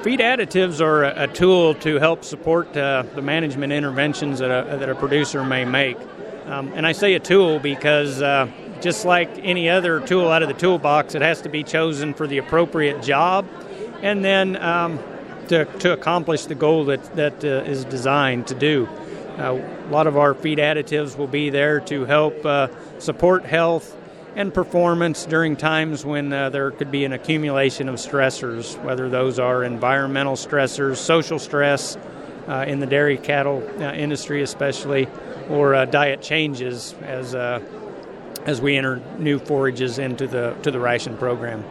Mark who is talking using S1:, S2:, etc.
S1: Feed additives are a tool to help support the management interventions that a producer may make. And I say a tool because just like any other tool out of the toolbox, it has to be chosen for the appropriate job and then to accomplish the goal that is designed to do. A lot of our feed additives will be there to help support health and performance during times when there could be an accumulation of stressors, whether those are environmental stressors, social stress in the dairy cattle industry especially, or diet changes as we enter new forages into the ration program.